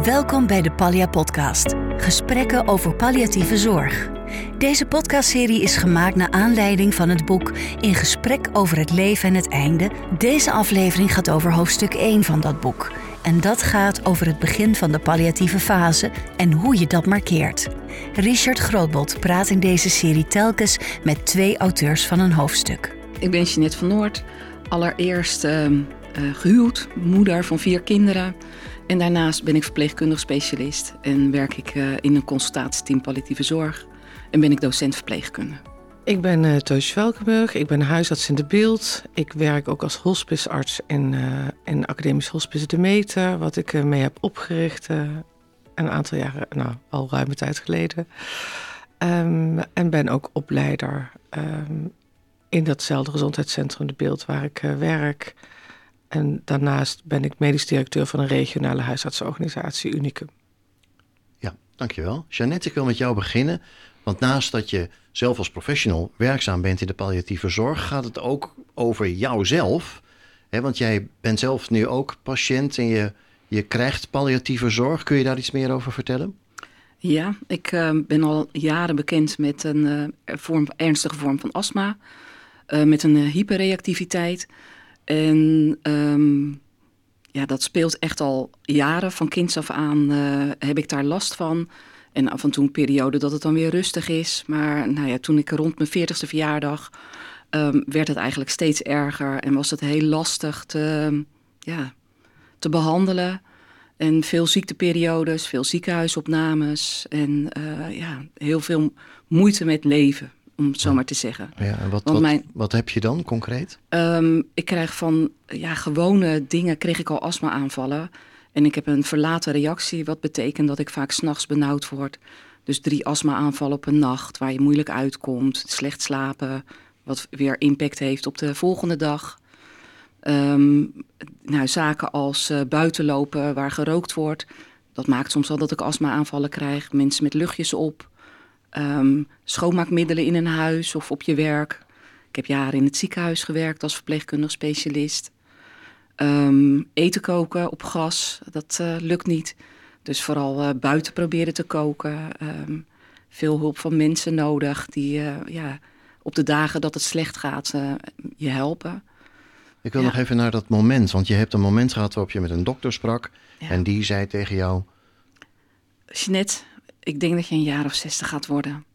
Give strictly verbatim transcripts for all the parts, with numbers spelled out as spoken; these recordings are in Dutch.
Welkom bij de Pallia Podcast. Gesprekken over palliatieve zorg. Deze podcastserie is gemaakt naar aanleiding van het boek In gesprek over het leven en het einde. Deze aflevering gaat over hoofdstuk één van dat boek. En dat gaat over het begin van de palliatieve fase en hoe je dat markeert. Richard Grootbot praat in deze serie telkens met twee auteurs van een hoofdstuk. Ik ben Jeanette van Noord. Allereerst uh, uh, gehuwd, moeder van vier kinderen. En daarnaast ben ik verpleegkundig specialist en werk ik uh, in een consultatieteam palliatieve zorg. En ben ik docent verpleegkunde. Ik ben uh, Toos Velkenburg, ik ben huisarts in de Beeld. Ik werk ook als hospicearts in, uh, in academisch hospice De Meter, wat ik uh, mee heb opgericht uh, een aantal jaren, nou al ruime tijd geleden. Um, en ben ook opleider um, in datzelfde gezondheidscentrum De Beeld waar ik uh, werk. En daarnaast ben ik medisch directeur van een regionale huisartsenorganisatie Unicum. Ja, dankjewel. Jeanette, ik wil met jou beginnen. Want naast dat je zelf als professional werkzaam bent in de palliatieve zorg, gaat het ook over jouzelf. He, want jij bent zelf nu ook patiënt en je, je krijgt palliatieve zorg. Kun je daar iets meer over vertellen? Ja, ik uh, ben al jaren bekend met een uh, vorm, ernstige vorm van astma. Uh, met een uh, hyperreactiviteit. En um, ja, dat speelt echt al jaren. Van kinds af aan uh, heb ik daar last van. En af en toe een periode dat het dan weer rustig is. Maar nou ja, toen ik rond mijn veertigste verjaardag um, werd het eigenlijk steeds erger. En was het heel lastig te, ja, te behandelen. En veel ziekteperiodes, veel ziekenhuisopnames. En uh, ja, heel veel moeite met leven, om het zo maar te zeggen. Ja, en wat, wat, mijn, wat heb je dan concreet? Um, ik krijg van ja, gewone dingen kreeg ik al astma-aanvallen. En ik heb een verlate reactie, wat betekent dat ik vaak 's nachts benauwd word. Dus drie astma-aanvallen op een nacht, waar je moeilijk uitkomt. Slecht slapen, wat weer impact heeft op de volgende dag. Um, nou, zaken als uh, buitenlopen waar gerookt wordt. Dat maakt soms al dat ik astma-aanvallen krijg. Mensen met luchtjes op. Um, schoonmaakmiddelen in een huis of op je werk. Ik heb jaren in het ziekenhuis gewerkt als verpleegkundig specialist. Um, eten koken op gas, dat uh, lukt niet. Dus vooral uh, buiten proberen te koken. Um, veel hulp van mensen nodig die uh, ja, op de dagen dat het slecht gaat uh, je helpen. Ik wil ja. nog even naar dat moment, want je hebt een moment gehad waarop je met een dokter sprak. Ja. En die zei tegen jou: Jeanette, ik denk dat je een jaar of zestig gaat worden.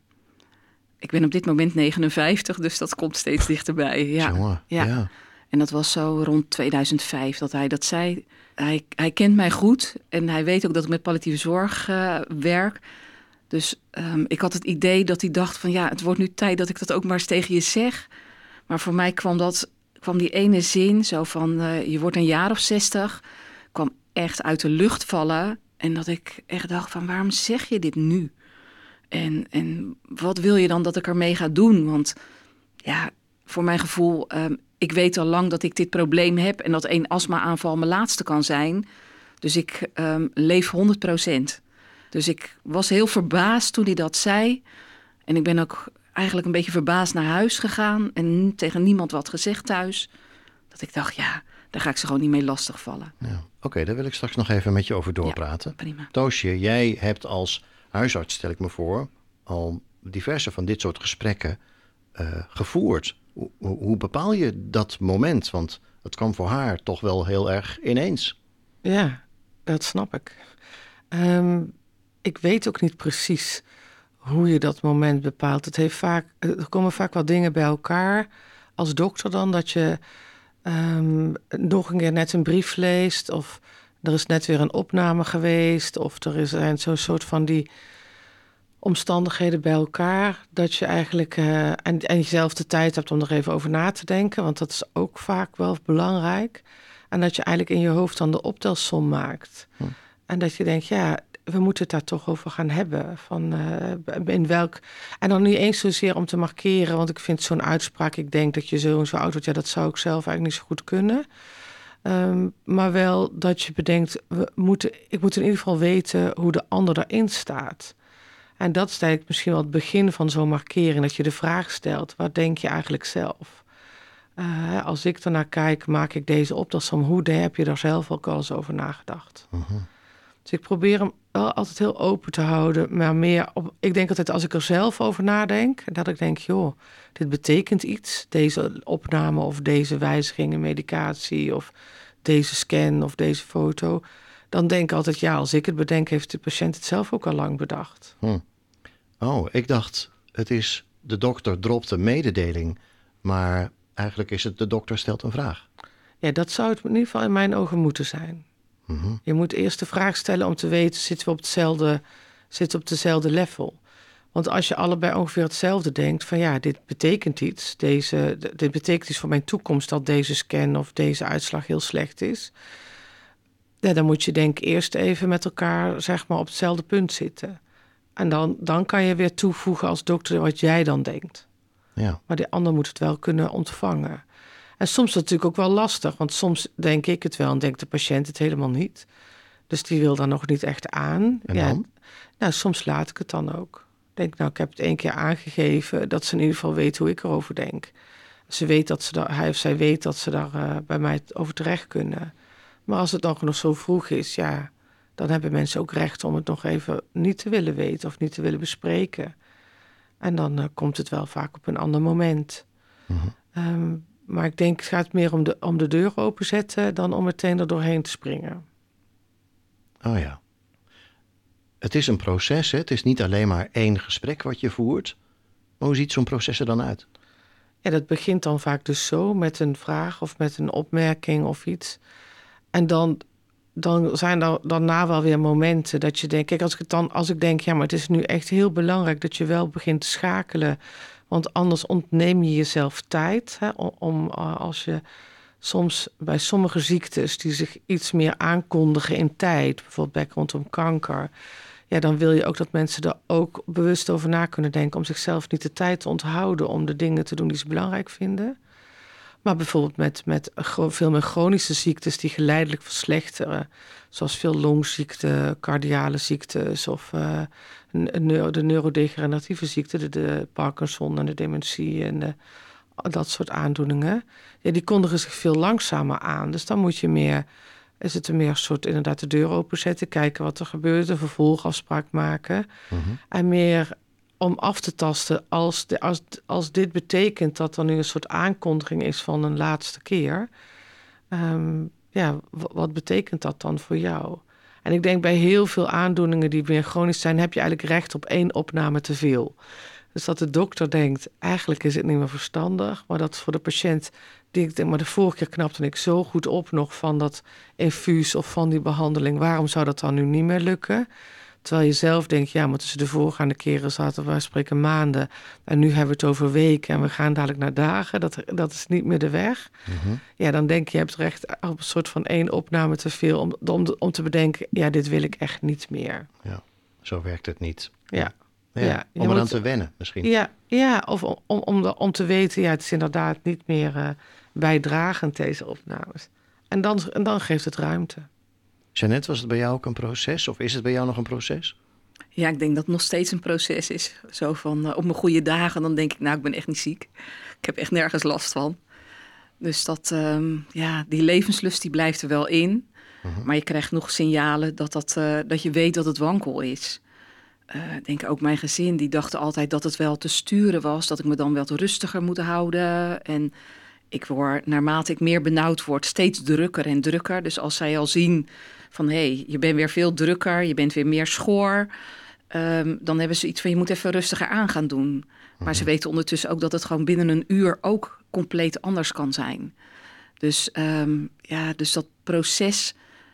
Ik ben op dit moment negenenvijftig, dus dat komt steeds dichterbij. Ja. Jongen, ja. ja. En dat was zo rond tweeduizend vijf dat hij dat zei. Hij, hij kent mij goed en hij weet ook dat ik met palliatieve zorg uh, werk. Dus um, ik had het idee dat hij dacht van ja, het wordt nu tijd dat ik dat ook maar eens tegen je zeg. Maar voor mij kwam, dat, kwam die ene zin zo van uh, je wordt een jaar of zestig. Kwam echt uit de lucht vallen. En dat ik echt dacht van waarom zeg je dit nu? En, en wat wil je dan dat ik ermee ga doen? Want ja, voor mijn gevoel, um, ik weet al lang dat ik dit probleem heb en dat één astma-aanval mijn laatste kan zijn. Dus ik um, leef honderd procent. Dus ik was heel verbaasd toen hij dat zei. En ik ben ook eigenlijk een beetje verbaasd naar huis gegaan en tegen niemand wat gezegd thuis. Dat ik dacht, ja, daar ga ik ze gewoon niet mee lastigvallen. Ja. Oké, okay, daar wil ik straks nog even met je over doorpraten. Ja, prima. Toosje, jij hebt als huisarts, stel ik me voor, al diverse van dit soort gesprekken uh, gevoerd. Hoe, hoe bepaal je dat moment? Want het kwam voor haar toch wel heel erg ineens. Ja, dat snap ik. Um, ik weet ook niet precies hoe je dat moment bepaalt. Het heeft vaak, er komen vaak wel dingen bij elkaar. Als dokter dan, dat je um, nog een keer net een brief leest, of er is net weer een opname geweest, of er is zijn zo'n soort van die omstandigheden bij elkaar, dat je eigenlijk uh, en, en jezelf de tijd hebt om er even over na te denken, want dat is ook vaak wel belangrijk. En dat je eigenlijk in je hoofd dan de optelsom maakt. Hm. En dat je denkt, ja, we moeten het daar toch over gaan hebben. Van, uh, in welk... En dan niet eens zozeer om te markeren, want ik vind zo'n uitspraak, ik denk dat je zo en zo oud wordt, ja, dat zou ik zelf eigenlijk niet zo goed kunnen. Um, maar wel dat je bedenkt, we moeten, ik moet in ieder geval weten hoe de ander daarin staat. En dat is eigenlijk misschien wel het begin van zo'n markering, dat je de vraag stelt, wat denk je eigenlijk zelf? Uh, als ik ernaar kijk, maak ik deze optelsom, hoe heb je daar zelf ook al eens over nagedacht? Uh-huh. Dus ik probeer hem wel altijd heel open te houden. Maar meer op, ik denk altijd als ik er zelf over nadenk, dat ik denk, joh, dit betekent iets. Deze opname of deze wijziging in medicatie of deze scan of deze foto. Dan denk ik altijd, ja, als ik het bedenk, heeft de patiënt het zelf ook al lang bedacht. Hm. Oh, ik dacht, het is de dokter dropt een mededeling, maar eigenlijk is het de dokter stelt een vraag. Ja, dat zou het in ieder geval in mijn ogen moeten zijn. Mm-hmm. Je moet eerst de vraag stellen om te weten, zitten we op hetzelfde, zitten we op dezelfde level? Want als je allebei ongeveer hetzelfde denkt, van ja, dit betekent iets. Deze, dit betekent iets voor mijn toekomst dat deze scan of deze uitslag heel slecht is. Ja, dan moet je denk ik eerst even met elkaar zeg maar op hetzelfde punt zitten. En dan, dan kan je weer toevoegen als dokter wat jij dan denkt. Ja. Maar de ander moet het wel kunnen ontvangen. En soms is het natuurlijk ook wel lastig, want soms denk ik het wel en denkt de patiënt het helemaal niet. Dus die wil dan nog niet echt aan. En ja, dan? Nou, soms laat ik het dan ook. Ik denk, nou, ik heb het één keer aangegeven, dat ze in ieder geval weet hoe ik erover denk. Ze weet dat ze daar, hij of zij weet dat ze daar uh, bij mij over terecht kunnen. Maar als het dan nog zo vroeg is, ja, dan hebben mensen ook recht om het nog even niet te willen weten of niet te willen bespreken. En dan uh, komt het wel vaak op een ander moment. Mm-hmm. Um, maar ik denk, het gaat meer om de, om de deur openzetten dan om meteen er doorheen te springen. Oh ja. Het is een proces, hè? Het is niet alleen maar één gesprek wat je voert. Maar hoe ziet zo'n proces er dan uit? Ja, dat begint dan vaak dus zo met een vraag of met een opmerking of iets. En dan, dan zijn er daarna wel weer momenten dat je denkt... Kijk, als ik, het dan, als ik denk, ja, maar het is nu echt heel belangrijk dat je wel begint te schakelen. Want anders ontneem je jezelf tijd. Hè, om, om als je soms bij sommige ziektes die zich iets meer aankondigen in tijd, bijvoorbeeld bij rondom kanker, ja, dan wil je ook dat mensen er ook bewust over na kunnen denken om zichzelf niet de tijd te onthouden om de dingen te doen die ze belangrijk vinden. Maar bijvoorbeeld met, met veel meer chronische ziektes die geleidelijk verslechteren, zoals veel longziekten, cardiale ziektes of uh, de neurodegeneratieve ziekten, de, de Parkinson en de dementie en de, dat soort aandoeningen. Ja, die kondigen zich veel langzamer aan. Dus dan moet je meer, is het een meer soort inderdaad de deur openzetten, kijken wat er gebeurt, een vervolgafspraak maken. Mm-hmm. En meer om af te tasten als, de, als, als dit betekent dat er nu een soort aankondiging is van een laatste keer. Um, ja, w- wat betekent dat dan voor jou? En ik denk bij heel veel aandoeningen die meer chronisch zijn, heb je eigenlijk recht op één opname te veel. Dus dat de dokter denkt, eigenlijk is het niet meer verstandig, maar dat voor de patiënt, die ik denk, maar de vorige keer knapte ik zo goed op nog van dat infuus of van die behandeling, waarom zou dat dan nu niet meer lukken? Terwijl je zelf denkt, ja, maar tussen de voorgaande keren zaten we spreken maanden. En nu hebben we het over weken en we gaan dadelijk naar dagen. Dat, dat is niet meer de weg. Mm-hmm. Ja, dan denk je, je hebt recht op een soort van één opname te veel. Om, om, om te bedenken, ja, dit wil ik echt niet meer. Ja, zo werkt het niet. Ja. Ja, ja om eraan moet, te wennen misschien. Ja, ja of om, om, om, om te weten, ja, het is inderdaad niet meer uh, bijdragend, deze opnames. En dan, en dan geeft het ruimte. Jeannette, was het bij jou ook een proces? Of is het bij jou nog een proces? Ja, ik denk dat het nog steeds een proces is. Zo van, uh, op mijn goede dagen, dan denk ik, nou, ik ben echt niet ziek. Ik heb echt nergens last van. Dus dat, um, ja, die levenslust die blijft er wel in. Uh-huh. Maar je krijgt nog signalen dat, dat, uh, dat je weet dat het wankel is. Uh, ik denk ook mijn gezin, die dachten altijd dat het wel te sturen was. Dat ik me dan wel te rustiger moet houden. En ik word, naarmate ik meer benauwd word, steeds drukker en drukker. Dus als zij al zien van, hé, hey, je bent weer veel drukker, je bent weer meer schor, Um, dan hebben ze iets van, je moet even rustiger aan gaan doen. Mm-hmm. Maar ze weten ondertussen ook dat het gewoon binnen een uur ook compleet anders kan zijn. Dus, um, ja, dus dat proces,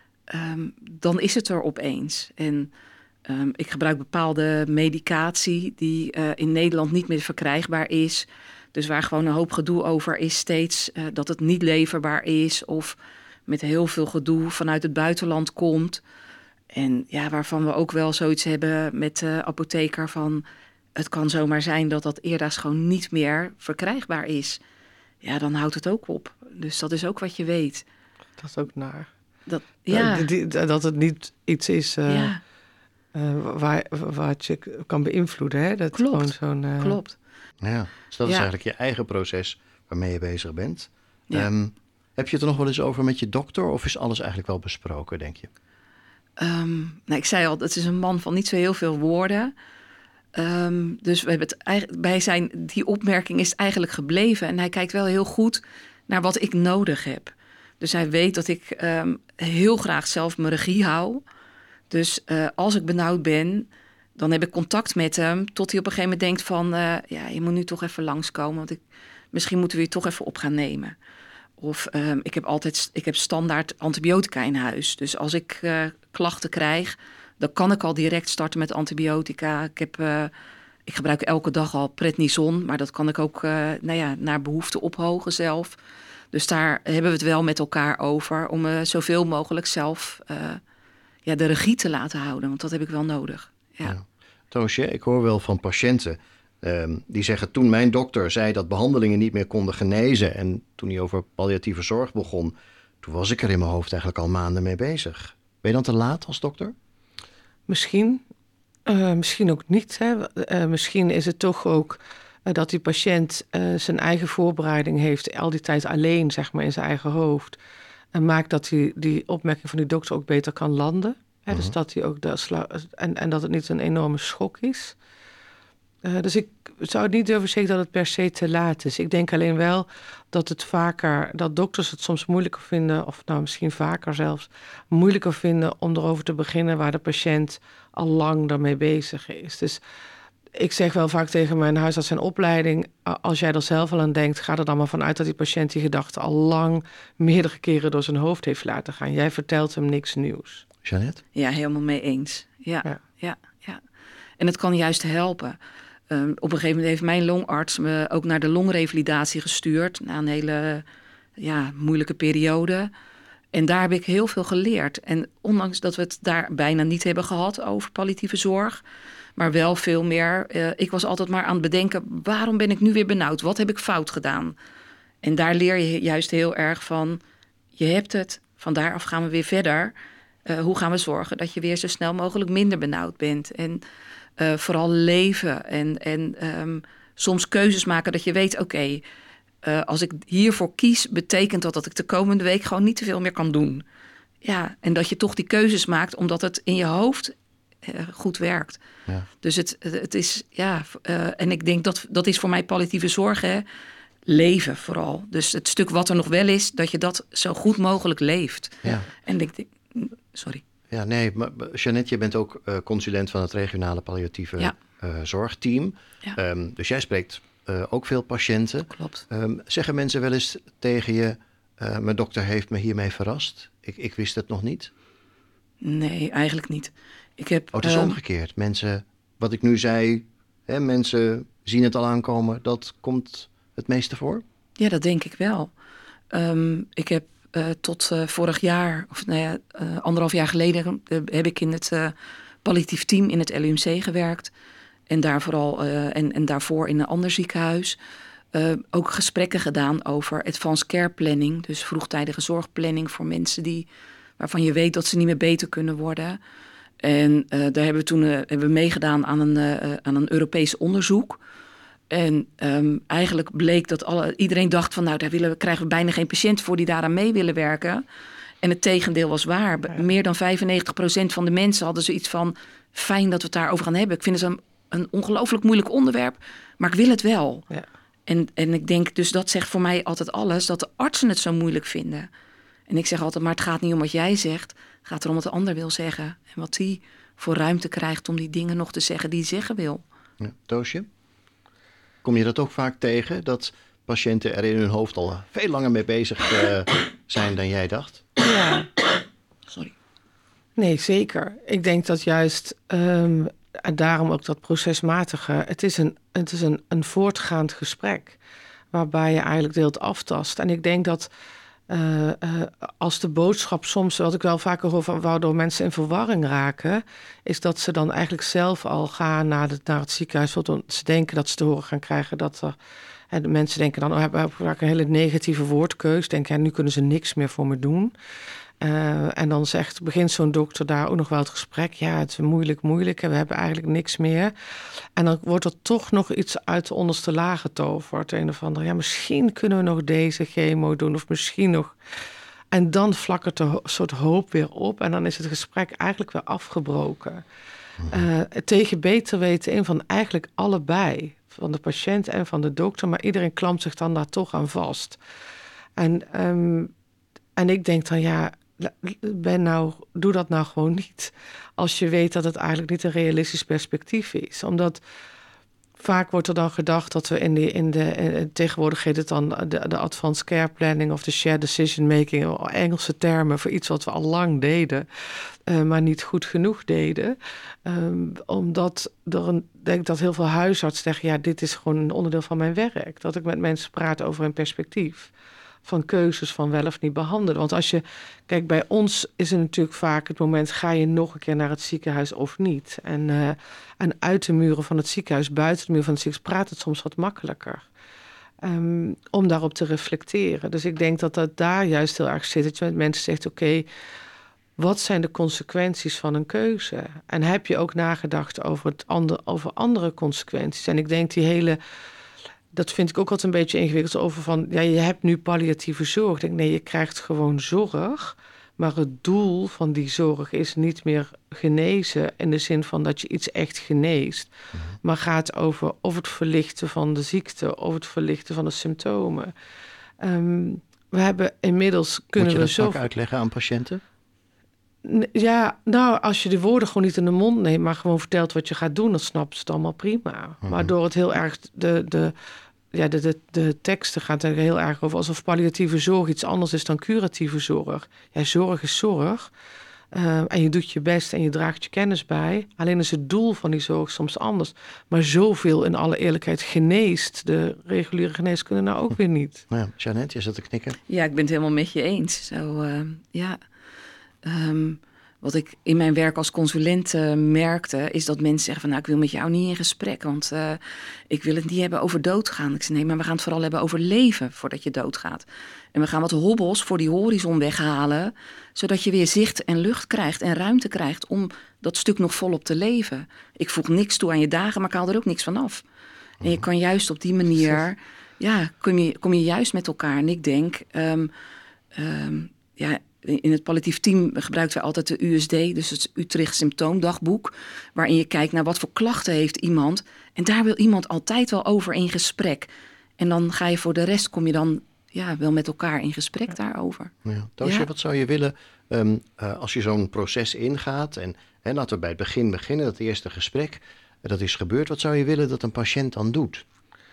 um, dan is het er opeens. En um, ik gebruik bepaalde medicatie die uh, in Nederland niet meer verkrijgbaar is. Dus waar gewoon een hoop gedoe over is steeds uh, dat het niet leverbaar is of met heel veel gedoe vanuit het buitenland komt. En ja, waarvan we ook wel zoiets hebben met de apotheker van, het kan zomaar zijn dat dat eerder gewoon niet meer verkrijgbaar is. Ja, dan houdt het ook op. Dus dat is ook wat je weet. Dat is ook naar. Dat, ja. dat, die, dat het niet iets is uh, ja. uh, waar, waar je kan beïnvloeden. Hè? Dat Klopt. Gewoon zo'n, uh... Klopt. Ja, dus dat ja. is eigenlijk je eigen proces waarmee je bezig bent. Ja. Um, heb je het er nog wel eens over met je dokter of is alles eigenlijk wel besproken, denk je? Um, nou, ik zei al, het is een man van niet zo heel veel woorden. Um, dus we hebben het eigenlijk, bij zijn, die opmerking is het eigenlijk gebleven. En hij kijkt wel heel goed naar wat ik nodig heb. Dus hij weet dat ik um, heel graag zelf mijn regie hou. Dus uh, als ik benauwd ben, dan heb ik contact met hem. Tot hij op een gegeven moment denkt van, uh, ja, je moet nu toch even langskomen. Want ik, misschien moeten we je toch even op gaan nemen. Of um, ik heb altijd, ik heb standaard antibiotica in huis. Dus als ik uh, klachten krijg, dan kan ik al direct starten met antibiotica. Ik, heb, uh, ik gebruik elke dag al prednison, maar dat kan ik ook uh, nou ja, naar behoefte ophogen zelf. Dus daar hebben we het wel met elkaar over om uh, zoveel mogelijk zelf uh, ja, de regie te laten houden. Want dat heb ik wel nodig. Ja. Ja. Toosje, ik hoor wel van patiënten um, die zeggen, toen mijn dokter zei dat behandelingen niet meer konden genezen en toen hij over palliatieve zorg begon, toen was ik er in mijn hoofd eigenlijk al maanden mee bezig. Ben je dan te laat als dokter? Misschien, uh, misschien ook niet. Hè. Uh, misschien is het toch ook uh, dat die patiënt uh, zijn eigen voorbereiding heeft, al die tijd alleen, zeg maar, in zijn eigen hoofd. En maakt dat die, die opmerking van die dokter ook beter kan landen. Hè. Uh-huh. Dus dat hij ook de sla- en, en dat het niet een enorme schok is. Uh, dus ik zou niet durven zeggen dat het per se te laat is. Ik denk alleen wel dat het vaker, dat dokters het soms moeilijker vinden, of nou misschien vaker zelfs, moeilijker vinden om erover te beginnen waar de patiënt al lang daarmee bezig is. Dus ik zeg wel vaak tegen mijn huisarts en opleiding, als jij er zelf al aan denkt, ga er dan maar vanuit dat die patiënt die gedachte al lang meerdere keren door zijn hoofd heeft laten gaan. Jij vertelt hem niks nieuws. Jeannette? Ja, helemaal mee eens. Ja, ja, ja. ja. En het kan juist helpen. Um, op een gegeven moment heeft mijn longarts me ook naar de longrevalidatie gestuurd. Na een hele ja, moeilijke periode. En daar heb ik heel veel geleerd. En ondanks dat we het daar bijna niet hebben gehad over palliatieve zorg, maar wel veel meer. Uh, ik was altijd maar aan het bedenken, waarom ben ik nu weer benauwd? Wat heb ik fout gedaan? En daar leer je juist heel erg van, je hebt het, van daaraf gaan we weer verder. Uh, hoe gaan we zorgen dat je weer zo snel mogelijk minder benauwd bent? En Uh, vooral leven en, en um, soms keuzes maken dat je weet, oké, okay, uh, als ik hiervoor kies, betekent dat dat ik de komende week gewoon niet te veel meer kan doen. Ja, en dat je toch die keuzes maakt, omdat het in je hoofd uh, goed werkt. Ja. Dus het, het is, ja, uh, en ik denk dat dat is voor mij palliatieve zorg, hè, leven vooral. Dus het stuk wat er nog wel is, dat je dat zo goed mogelijk leeft. Ja. En ik denk, sorry. Ja, nee, maar Jeannette, je bent ook uh, consulent van het regionale palliatieve ja. uh, zorgteam. Ja. Um, dus jij spreekt uh, ook veel patiënten. Klopt. Um, zeggen mensen wel eens tegen je, uh, mijn dokter heeft me hiermee verrast? Ik, ik wist het nog niet. Nee, eigenlijk niet. Ik heb, oh, het is um, omgekeerd. Mensen, wat ik nu zei, hè, mensen zien het al aankomen. Dat komt het meeste voor? Ja, dat denk ik wel. Um, ik heb Uh, tot uh, vorig jaar, of nou ja, uh, anderhalf jaar geleden, uh, heb ik in het uh, palliatief team in het L U M C gewerkt. En daar vooral uh, en, en daarvoor in een ander ziekenhuis. Uh, ook gesprekken gedaan over advanced care planning. Dus vroegtijdige zorgplanning voor mensen die, waarvan je weet dat ze niet meer beter kunnen worden. En uh, daar hebben we toen uh, hebben we meegedaan aan een, uh, aan een Europees onderzoek. En um, eigenlijk bleek dat alle, iedereen dacht van, nou, daar willen we, krijgen we bijna geen patiënten voor die daaraan mee willen werken. En het tegendeel was waar. Ja. Meer dan vijfennegentig procent van de mensen hadden zoiets van, fijn dat we het daarover gaan hebben. Ik vind het een, een ongelooflijk moeilijk onderwerp, maar ik wil het wel. Ja. En, en ik denk, dus dat zegt voor mij altijd alles, dat de artsen het zo moeilijk vinden. En ik zeg altijd, maar het gaat niet om wat jij zegt. Het gaat erom wat de ander wil zeggen. En wat die voor ruimte krijgt om die dingen nog te zeggen die hij zeggen wil. Ja, Toosje? Kom je dat ook vaak tegen, dat patiënten er in hun hoofd al veel langer mee bezig uh, zijn dan jij dacht? Ja. Sorry. Nee, zeker. Ik denk dat juist, um, en daarom ook dat procesmatige, het is een, het is een, een voortgaand gesprek, waarbij je eigenlijk deelt aftast. En ik denk dat uh, uh, als de boodschap soms, wat ik wel vaker hoor van waardoor mensen in verwarring raken, is dat ze dan eigenlijk zelf al gaan naar, de, naar het ziekenhuis, want ze denken dat ze te horen gaan krijgen dat er, en de mensen denken dan, oh, hebben we vaak een hele negatieve woordkeus, denken, ja, nu kunnen ze niks meer voor me doen. Uh, en dan zegt, begint zo'n dokter daar ook nog wel het gesprek, ja, het is moeilijk, moeilijk en we hebben eigenlijk niks meer. En dan wordt er toch nog iets uit de onderste laag getoverd, een of ander. Ja, misschien kunnen we nog deze chemo doen of misschien nog. En dan flakkert er een soort hoop weer op. En dan is het gesprek eigenlijk weer afgebroken. Mm-hmm. Uh, tegen beter weten in van eigenlijk allebei. Van de patiënt en van de dokter. Maar iedereen klampt zich dan daar toch aan vast. En, um, en ik denk dan, ja, ben nou, doe dat nou gewoon niet. Als je weet dat het eigenlijk niet een realistisch perspectief is. Omdat vaak wordt er dan gedacht dat we in, die, in de... In, tegenwoordig heet het dan de, de advanced care planning of de shared decision making. Engelse termen voor iets wat we al lang deden. Uh, maar niet goed genoeg deden. Um, omdat er een, denk dat heel veel huisartsen zeggen, ja, dit is gewoon een onderdeel van mijn werk. Dat ik met mensen praat over een perspectief. Van keuzes van wel of niet behandelen. Want als je... Kijk, bij ons is het natuurlijk vaak het moment, ga je nog een keer naar het ziekenhuis of niet? En, uh, en uit de muren van het ziekenhuis, buiten de muren van het ziekenhuis, praat het soms wat makkelijker. Um, om daarop te reflecteren. Dus ik denk dat dat daar juist heel erg zit. Dat je met mensen zegt, oké, okay, wat zijn de consequenties van een keuze? En heb je ook nagedacht over, het ander, over andere consequenties? En ik denk die hele... Dat vind ik ook altijd een beetje ingewikkeld over van, ja, je hebt nu palliatieve zorg. Ik denk, nee, je krijgt gewoon zorg. Maar het doel van die zorg is niet meer genezen in de zin van dat je iets echt geneest. Mm-hmm. Maar gaat over of het verlichten van de ziekte of het verlichten van de symptomen. Um, we hebben inmiddels kunnen we Moet je dat zo vaak uitleggen aan patiënten? Ja, nou, als je de woorden gewoon niet in de mond neemt, maar gewoon vertelt wat je gaat doen, dan snapt ze het allemaal prima. Mm-hmm. Maar door het heel erg de, de, ja, de, de, de teksten gaat er heel erg over alsof palliatieve zorg iets anders is dan curatieve zorg. Ja, zorg is zorg. Uh, en je doet je best en je draagt je kennis bij. Alleen is het doel van die zorg soms anders. Maar zoveel, in alle eerlijkheid, geneest de reguliere geneeskunde nou ook weer niet. Nou ja, Jeannette, je zat te knikken. Ja, ik ben het helemaal met je eens. Zo, uh, ja... Um, wat ik in mijn werk als consulent uh, merkte, is dat mensen zeggen van, nou, ik wil met jou niet in gesprek, want uh, ik wil het niet hebben over doodgaan. Ik zei, nee, maar we gaan het vooral hebben over leven voordat je doodgaat. En we gaan wat hobbels voor die horizon weghalen, zodat je weer zicht en lucht krijgt en ruimte krijgt om dat stuk nog volop te leven. Ik voeg niks toe aan je dagen, maar ik haal er ook niks van af. En je kan juist op die manier, ja, kom je, kom je juist met elkaar. En ik denk, um, um, ja... In het palliatief team gebruiken wij altijd de U S D, dus het Utrecht Symptoomdagboek, waarin je kijkt naar wat voor klachten heeft iemand. En daar wil iemand altijd wel over in gesprek. En dan ga je voor de rest, kom je dan ja, wel met elkaar in gesprek ja. daarover. Ja. Toosje, ja. Wat zou je willen um, uh, als je zo'n proces ingaat? En, en laten we bij het begin beginnen, dat eerste gesprek, dat is gebeurd. Wat zou je willen dat een patiënt dan doet?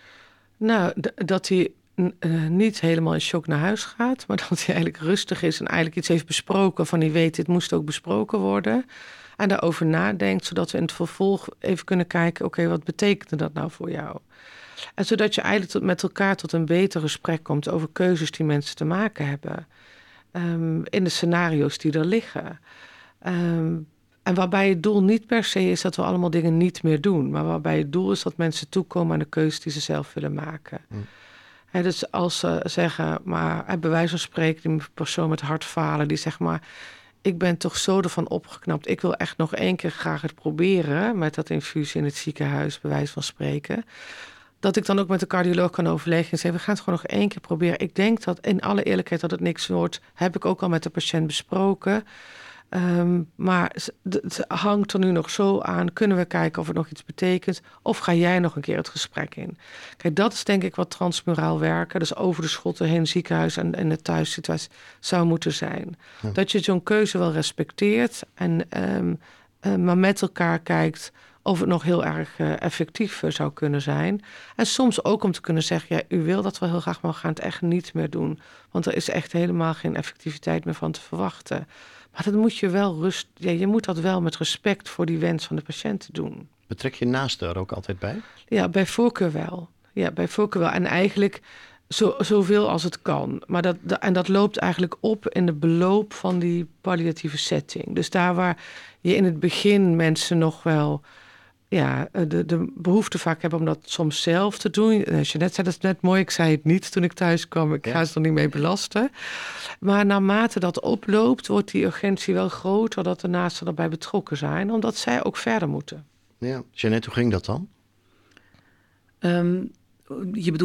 Nou, d- dat hij... Uh, niet helemaal in shock naar huis gaat, maar dat hij eigenlijk rustig is en eigenlijk iets heeft besproken van hij weet, dit moest ook besproken worden. En daarover nadenkt, zodat we in het vervolg even kunnen kijken, oké, okay, wat betekende dat nou voor jou? En zodat je eigenlijk tot, met elkaar tot een beter gesprek komt over keuzes die mensen te maken hebben. Um, in de scenario's die er liggen. Um, en waarbij het doel niet per se is dat we allemaal dingen niet meer doen, maar waarbij het doel is dat mensen toekomen aan de keuzes die ze zelf willen maken. Mm. He, dus als ze zeggen, maar bij wijze van spreken, die persoon met hartfalen, die zegt maar, ik ben toch zo ervan opgeknapt. Ik wil echt nog één keer graag het proberen met dat infuus in het ziekenhuis, bij wijze van spreken. Dat ik dan ook met de cardioloog kan overleggen en zeggen, we gaan het gewoon nog één keer proberen. Ik denk dat in alle eerlijkheid dat het niks wordt, heb ik ook al met de patiënt besproken. Um, maar het hangt er nu nog zo aan. Kunnen we kijken of het nog iets betekent? Of ga jij nog een keer het gesprek in? Kijk, dat is denk ik wat transmuraal werken. Dus over de schotten heen ziekenhuis en, en de thuissituatie zou moeten zijn. Ja. Dat je zo'n keuze wel respecteert. En, um, um, maar met elkaar kijkt of het nog heel erg uh, effectief uh, zou kunnen zijn. En soms ook om te kunnen zeggen, ja, u wil dat wel heel graag, maar we gaan het echt niet meer doen. Want er is echt helemaal geen effectiviteit meer van te verwachten. Maar dat moet je wel rust. Ja, je moet dat wel met respect voor die wens van de patiënt doen. Betrek je naasten er ook altijd bij? Ja, bij voorkeur wel. Ja, bij voorkeur wel. En eigenlijk zo, zoveel als het kan. Maar dat, en dat loopt eigenlijk op in de beloop van die palliatieve setting. Dus daar waar je in het begin mensen nog wel ja, de, de behoefte vaak hebben om dat soms zelf te doen. Jeannette zei dat net mooi, ik zei het niet toen ik thuis kwam. Ik ja. ga ze er niet mee belasten. Maar naarmate dat oploopt, wordt die urgentie wel groter dat de naasten erbij betrokken zijn, omdat zij ook verder moeten. Ja, Jeannette, hoe ging dat dan? Um, je bedoelt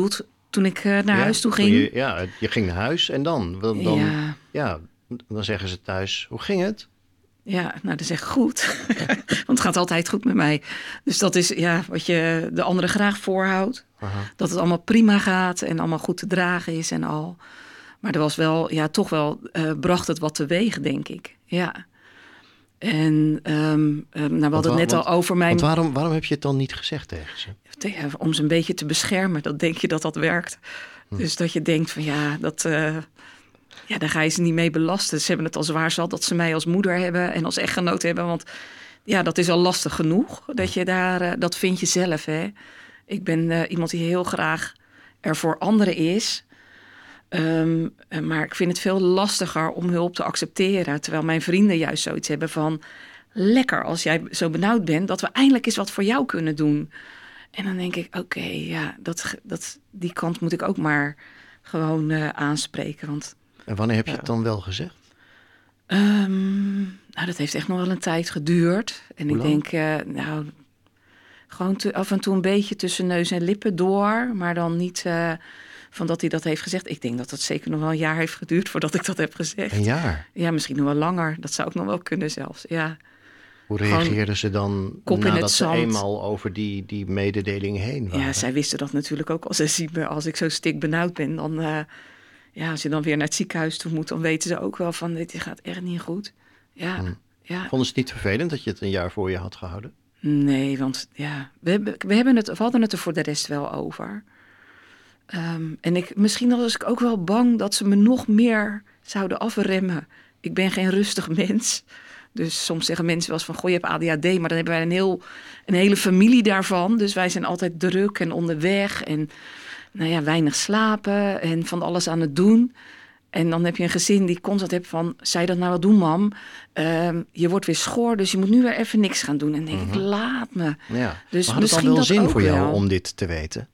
toen ik uh, naar ja, huis toe ging. Je, ja, je ging naar huis en dan? Dan, dan, ja. ja, dan zeggen ze thuis, hoe ging het? Ja, nou dat is echt goed. Want het gaat altijd goed met mij. Dus dat is ja, wat je de anderen graag voorhoudt. Aha. Dat het allemaal prima gaat en allemaal goed te dragen is en al. Maar er was wel, ja, toch wel uh, bracht het wat teweeg, denk ik. Ja. En um, um, nou, we hadden het net want, al over mijn... Want waarom, waarom heb je het dan niet gezegd tegen ze? Ja, om ze een beetje te beschermen, dat denk je dat dat werkt. Hm. Dus dat je denkt van ja, dat... Uh, Ja, daar ga je ze niet mee belasten. Ze hebben het al zwaar zat dat ze mij als moeder hebben en als echtgenoot hebben. Want ja, dat is al lastig genoeg. Dat je daar, uh, dat vind je zelf, hè. Ik ben uh, iemand die heel graag er voor anderen is. Um, maar ik vind het veel lastiger om hulp te accepteren. Terwijl mijn vrienden juist zoiets hebben van... lekker, als jij zo benauwd bent, dat we eindelijk eens wat voor jou kunnen doen. En dan denk ik, oké, okay, ja, dat, dat, die kant moet ik ook maar gewoon uh, aanspreken, want... En wanneer heb je ja. het dan wel gezegd? Um, nou, dat heeft echt nog wel een tijd geduurd. En Hoe ik lang? denk, uh, nou, gewoon te, af en toe een beetje tussen neus en lippen door. Maar dan niet uh, van dat hij dat heeft gezegd. Ik denk dat het zeker nog wel een jaar heeft geduurd voordat ik dat heb gezegd. Een jaar? Ja, misschien nog wel langer. Dat zou ook nog wel kunnen zelfs, ja. Hoe reageerden ze dan kop in nadat het ze zand. eenmaal over die, die mededeling heen waren? Ja, zij wisten dat natuurlijk ook. Als ze zien me, als ik zo stik benauwd ben, dan... Uh, Ja, als je dan weer naar het ziekenhuis toe moet, dan weten ze ook wel van dit gaat echt niet goed. Ja, hmm. ja. Vonden ze het niet vervelend dat je het een jaar voor je had gehouden? Nee, want ja, we, hebben, we, hebben het, we hadden het er voor de rest wel over. Um, en ik, misschien was ik ook wel bang dat ze me nog meer zouden afremmen. Ik ben geen rustig mens. Dus soms zeggen mensen wel eens van, goh, je hebt A D H D. Maar dan hebben wij een, heel, een hele familie daarvan. Dus wij zijn altijd druk en onderweg en... Nou ja, weinig slapen en van alles aan het doen. En dan heb je een gezin die constant heeft van... Zou je dat nou wel doen, mam? Uh, je wordt weer schoor, dus je moet nu weer even niks gaan doen. En dan denk mm-hmm. ik, laat me. Ja. Dus maar had misschien het dan wel dat zin ook voor jou wel. om dit te weten?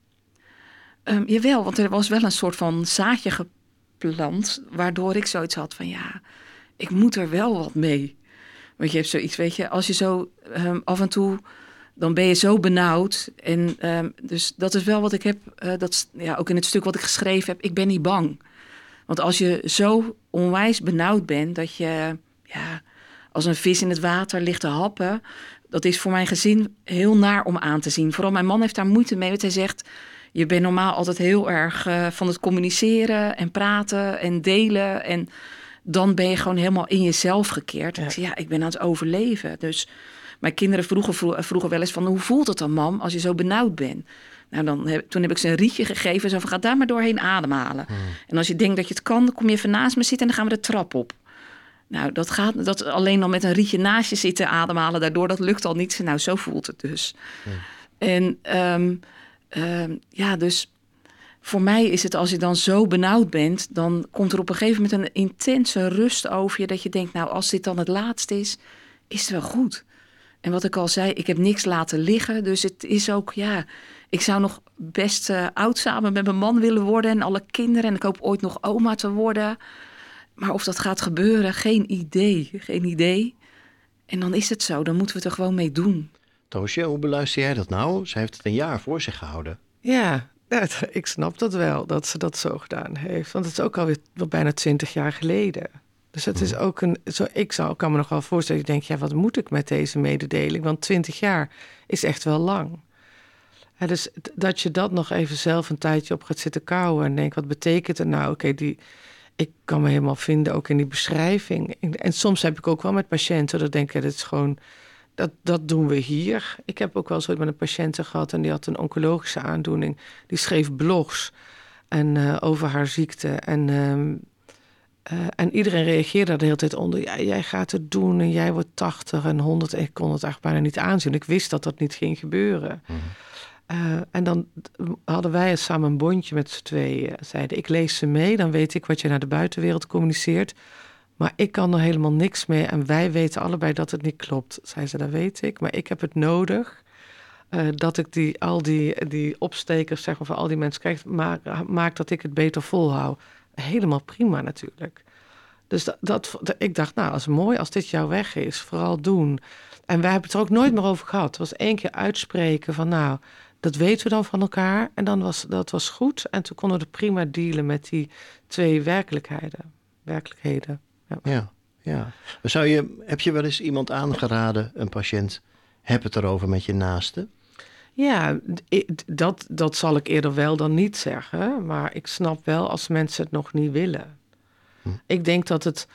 Um, jawel, want er was wel een soort van zaadje geplant... waardoor ik zoiets had van... ja, ik moet er wel wat mee. Want je hebt zoiets, weet je... als je zo um, af en toe... dan ben je zo benauwd. En um, dus dat is wel wat ik heb, uh, dat, ja, ook in het stuk wat ik geschreven heb, ik ben niet bang. Want als je zo onwijs benauwd bent, dat je ja, als een vis in het water ligt te happen, dat is voor mijn gezin heel naar om aan te zien. Vooral mijn man heeft daar moeite mee, want hij zegt, je bent normaal altijd heel erg uh, van het communiceren en praten en delen. En dan ben je gewoon helemaal in jezelf gekeerd. Ja. Ik zeg, ja, ik ben aan het overleven. Dus... Mijn kinderen vroegen, vroegen wel eens van... hoe voelt het dan, mam, als je zo benauwd bent? Nou, dan heb, toen heb ik ze een rietje gegeven. Zo van, ga daar maar doorheen ademhalen. Hmm. En als je denkt dat je het kan, dan kom je even naast me zitten... en dan gaan we de trap op. Nou, dat gaat dat alleen al met een rietje naast je zitten ademhalen... daardoor, dat lukt al niet. Nou, zo voelt het dus. Hmm. En um, um, ja, dus... Voor mij is het, als je dan zo benauwd bent... dan komt er op een gegeven moment een intense rust over je... dat je denkt, nou, als dit dan het laatste is... is het wel goed. En wat ik al zei, ik heb niks laten liggen. Dus het is ook, ja... Ik zou nog best uh, oud samen met mijn man willen worden... en alle kinderen. En ik hoop ooit nog oma te worden. Maar of dat gaat gebeuren, geen idee. Geen idee. En dan is het zo, dan moeten we het er gewoon mee doen. Toosje, hoe beluister jij dat nou? Ze heeft het een jaar voor zich gehouden. Ja, ja, ik snap dat wel, dat ze dat zo gedaan heeft. Want het is ook alweer wel bijna twintig jaar geleden. Dus het is ook een... Zo, ik zou, kan me nog wel voorstellen, ik denk, ja, wat moet ik met deze mededeling? Want twintig jaar is echt wel lang. Ja, dus dat je dat nog even zelf een tijdje op gaat zitten kouwen... en denk, wat betekent het nou? Oké, okay, die... Ik kan me helemaal vinden, ook in die beschrijving. En soms heb ik ook wel met patiënten, dat denk ik, dat is gewoon... Dat, dat doen we hier. Ik heb ook wel eens ooit met een patiënt gehad... en die had een oncologische aandoening. Die schreef blogs en, uh, over haar ziekte. En, um, uh, en iedereen reageerde daar de hele tijd onder. Ja, jij gaat het doen en jij wordt tachtig en honderd. Ik kon het echt bijna niet aanzien. Ik wist dat dat niet ging gebeuren. Mm-hmm. Uh, en dan hadden wij samen een bondje met z'n tweeën. Zeiden, ik lees ze mee, dan weet ik wat je naar de buitenwereld communiceert... Maar ik kan er helemaal niks mee en wij weten allebei dat het niet klopt. Zei ze, dat weet ik, maar ik heb het nodig... Uh, dat ik die, al die, die opstekers, zeg maar, van al die mensen krijg... Maak, maak dat ik het beter volhoud. Helemaal prima natuurlijk. Dus dat, dat, ik dacht, nou, dat is mooi als dit jouw weg is. Vooral doen. En wij hebben het er ook nooit meer over gehad. Het was één keer uitspreken van, nou... dat weten we dan van elkaar. En dan was dat was goed. En toen konden we prima dealen met die twee werkelijkheden. Werkelijkheden. Ja. Ja, ja. Zou je, heb je wel eens iemand aangeraden, een patiënt, heb het erover met je naaste? Ja, dat, dat zal ik eerder wel dan niet zeggen. Maar ik snap wel als mensen het nog niet willen. Hm. Ik denk dat het,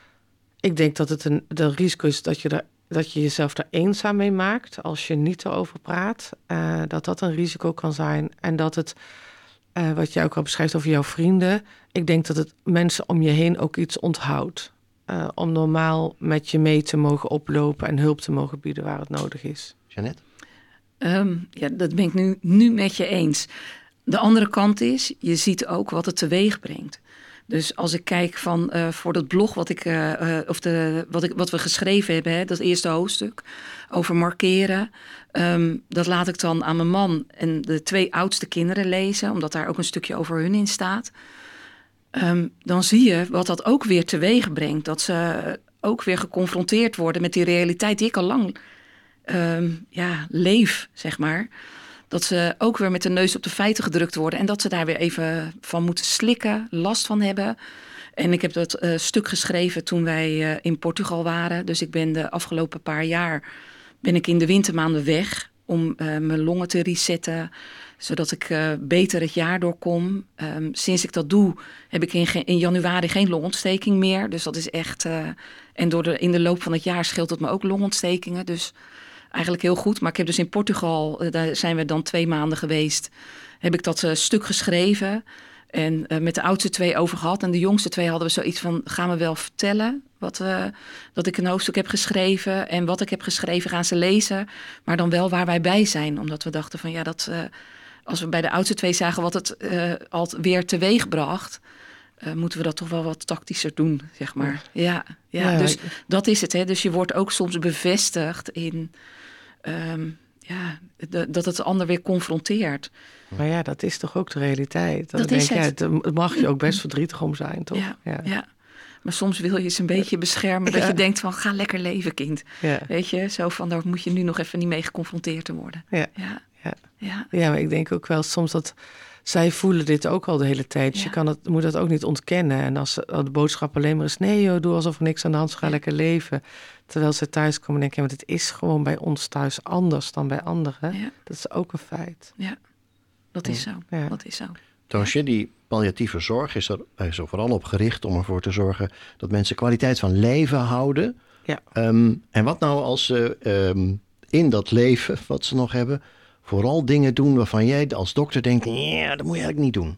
ik denk dat het een de risico is dat je, er, dat je jezelf er eenzaam mee maakt als je niet erover praat. Uh, dat dat een risico kan zijn. En dat het, uh, wat jij ook al beschrijft over jouw vrienden. Ik denk dat het mensen om je heen ook iets onthoudt. Uh, om normaal met je mee te mogen oplopen en hulp te mogen bieden waar het nodig is. Jeannette? Um, ja, dat ben ik nu, nu met je eens. De andere kant is, je ziet ook wat het teweeg brengt. Dus als ik kijk van uh, voor dat blog wat ik uh, uh, of de wat ik wat we geschreven hebben, hè, dat eerste hoofdstuk over markeren, um, dat laat ik dan aan mijn man en de twee oudste kinderen lezen, omdat daar ook een stukje over hun in staat. Um, dan zie je wat dat ook weer teweeg brengt, dat ze ook weer geconfronteerd worden met die realiteit die ik al lang um, ja, leef, zeg maar. Dat ze ook weer met de neus op de feiten gedrukt worden. En dat ze daar weer even van moeten slikken, last van hebben. En ik heb dat uh, stuk geschreven toen wij uh, in Portugal waren. Dus ik ben de afgelopen paar jaar ben ik in de wintermaanden weg om uh, mijn longen te resetten. Zodat ik uh, beter het jaar doorkom. Um, sinds ik dat doe, heb ik in, ge- in januari geen longontsteking meer. Dus dat is echt... Uh, en door de, in de loop van het jaar scheelt het me ook longontstekingen. Dus eigenlijk heel goed. Maar ik heb dus in Portugal, uh, daar zijn we dan twee maanden geweest, heb ik dat uh, stuk geschreven. En uh, met de oudste twee over gehad. En de jongste twee hadden we zoiets van, gaan we wel vertellen wat, uh, dat ik een hoofdstuk heb geschreven. En wat ik heb geschreven gaan ze lezen. Maar dan wel waar wij bij zijn. Omdat we dachten van ja, dat... Uh, als we bij de oudste twee zagen wat het uh, al weer teweeg bracht, uh, moeten we dat toch wel wat tactischer doen, zeg maar. Ja, ja, ja dus ik... dat is het. Hè. Dus je wordt ook soms bevestigd in um, ja, de, dat het de ander weer confronteert. Maar ja, dat is toch ook de realiteit. Dan dat denk is je, het. Ja, daar mag je ook best verdrietig om zijn, toch? Ja, ja. ja. Maar soms wil je ze een beetje beschermen. Dat ja. je denkt van, ga lekker leven, kind. Ja. Weet je, zo van, daar moet je nu nog even niet mee geconfronteerd te worden. Ja. Ja. Ja. Ja. ja, maar ik denk ook wel soms dat zij voelen dit ook al de hele tijd. Dus ja. Je kan het, moet dat ook niet ontkennen. En als de boodschap alleen maar is, nee joh, doe alsof er niks aan de hand is, ga ja. lekker leven. Terwijl ze thuis komen en denken, maar het is gewoon bij ons thuis anders dan bij anderen. Ja. Dat is ook een feit. Ja, dat is zo. Ja. Dat is zo. Toosje, die palliatieve zorg is er, is er vooral op gericht om ervoor te zorgen dat mensen kwaliteit van leven houden. Ja. Um, en wat nou als ze um, in dat leven wat ze nog hebben vooral dingen doen waarvan jij als dokter denkt, ja, dat moet je eigenlijk niet doen?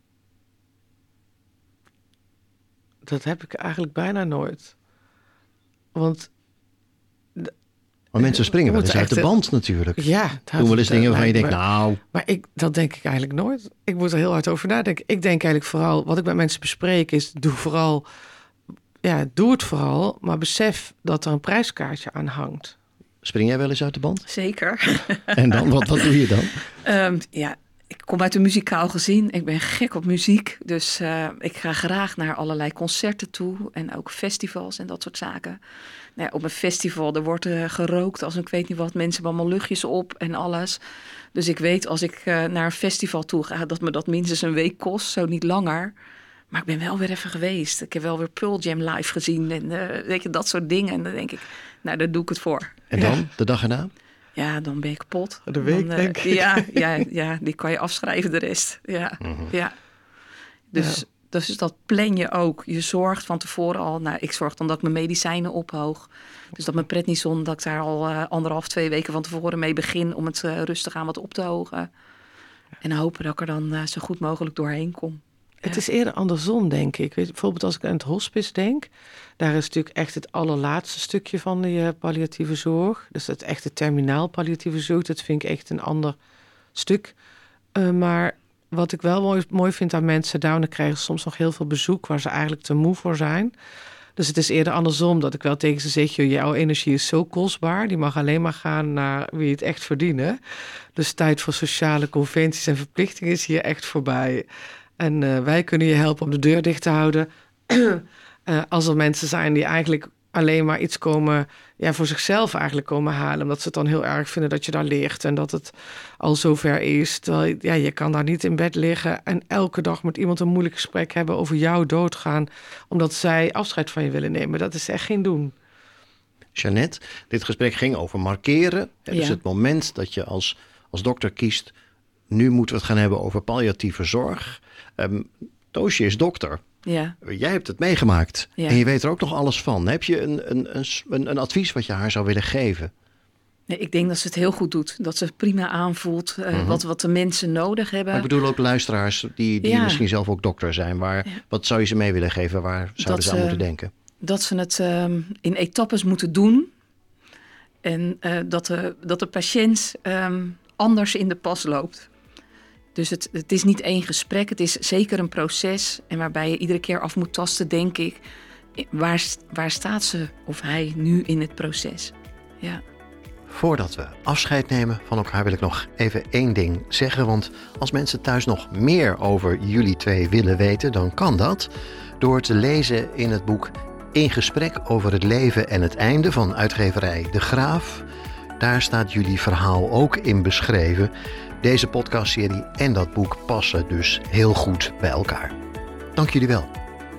Dat heb ik eigenlijk bijna nooit. Want... Maar mensen springen wel eens uit de band natuurlijk. Ja. Doen wel eens dingen waarvan je denkt, nou... Maar ik, dat denk ik eigenlijk nooit. Ik moet er heel hard over nadenken. Ik denk eigenlijk vooral, wat ik met mensen bespreek is, doe vooral... Ja, doe het vooral, maar besef dat er een prijskaartje aan hangt. Spring jij wel eens uit de band? Zeker. En dan, wat, wat doe je dan? Um, ja, ik kom uit een muzikaal gezin. Ik ben gek op muziek. Dus uh, ik ga graag naar allerlei concerten toe. En ook festivals en dat soort zaken. Nou ja, op een festival, er wordt uh, gerookt als ik weet niet wat. Mensen hebben allemaal luchtjes op en alles. Dus ik weet als ik uh, naar een festival toe ga, dat me dat minstens een week kost. Zo niet langer. Maar ik ben wel weer even geweest. Ik heb wel weer Pearl Jam live gezien. En uh, weet je, dat soort dingen. En dan denk ik, nou, daar doe ik het voor. En dan, ja. de dag erna? Ja, dan ben je kapot. De week, dan, uh, denk ik. Ja, ja, ja, die kan je afschrijven de rest. Ja, mm-hmm. ja. Dus, ja. dus dat plan je ook. Je zorgt van tevoren al. Nou, ik zorg dan dat ik mijn medicijnen ophoog. Dus dat mijn prednison, dat ik daar al uh, anderhalf, twee weken van tevoren mee begin... om het uh, rustig aan wat op te hogen. En hopen dat ik er dan uh, zo goed mogelijk doorheen kom. Het is eerder andersom, denk ik. Weet je, bijvoorbeeld als ik aan het hospice denk, daar is natuurlijk echt het allerlaatste stukje van de uh, palliatieve zorg. Dus het echte terminaal palliatieve zorg, dat vind ik echt een ander stuk. Uh, maar wat ik wel mooi, mooi vind aan mensen, daar krijgen ze soms nog heel veel bezoek waar ze eigenlijk te moe voor zijn. Dus het is eerder andersom dat ik wel tegen ze zeg, joh, jouw energie is zo kostbaar, die mag alleen maar gaan naar wie het echt verdienen. Dus tijd voor sociale conventies en verplichtingen is hier echt voorbij. En uh, wij kunnen je helpen om de deur dicht te houden. uh, als er mensen zijn die eigenlijk alleen maar iets komen, ja, voor zichzelf eigenlijk komen halen. Omdat ze het dan heel erg vinden dat je daar ligt en dat het al zover is. Terwijl, ja, je kan daar niet in bed liggen en elke dag met iemand een moeilijk gesprek hebben over jouw doodgaan, omdat zij afscheid van je willen nemen. Dat is echt geen doen. Jeannette, dit gesprek ging over markeren. Ja. Dus het moment dat je als, als dokter kiest, nu moeten we het gaan hebben over palliatieve zorg. Um, Toosje is dokter. Ja. Jij hebt het meegemaakt Ja. en je weet er ook nog alles van. Heb je een, een, een, een advies wat je haar zou willen geven? Nee, ik denk dat ze het heel goed doet. Dat ze prima aanvoelt uh, Mm-hmm. wat, wat de mensen nodig hebben. Maar ik bedoel ook luisteraars die, die Ja. misschien zelf ook dokter zijn. Waar, Ja. Wat zou je ze mee willen geven? Waar zouden Dat ze aan ze- moeten denken? Dat ze het um, in etappes moeten doen. En uh, dat, de, dat de patiënt um, anders in de pas loopt. Dus het, het is niet één gesprek. Het is zeker een proces. En waarbij je iedere keer af moet tasten, denk ik. Waar, waar staat ze of hij nu in het proces? Ja. Voordat we afscheid nemen van elkaar wil ik nog even één ding zeggen. Want als mensen thuis nog meer over jullie twee willen weten, dan kan dat door te lezen in het boek In gesprek over het leven en het einde van uitgeverij De Graaf. Daar staat jullie verhaal ook in beschreven. Deze podcastserie en dat boek passen dus heel goed bij elkaar. Dank jullie wel.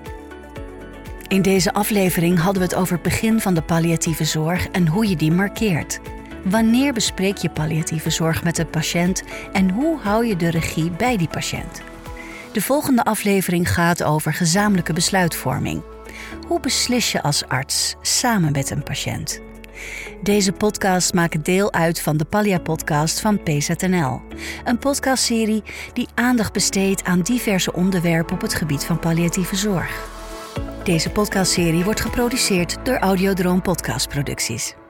In deze aflevering hadden we het over het begin van de palliatieve zorg en hoe je die markeert. Wanneer bespreek je palliatieve zorg met de patiënt en hoe hou je de regie bij die patiënt? De volgende aflevering gaat over gezamenlijke besluitvorming. Hoe beslis je als arts samen met een patiënt? Deze podcasts maken deel uit van de Pallia-podcast van P Z N L. Een podcastserie die aandacht besteedt aan diverse onderwerpen op het gebied van palliatieve zorg. Deze podcastserie wordt geproduceerd door Audiodroom Podcastproducties.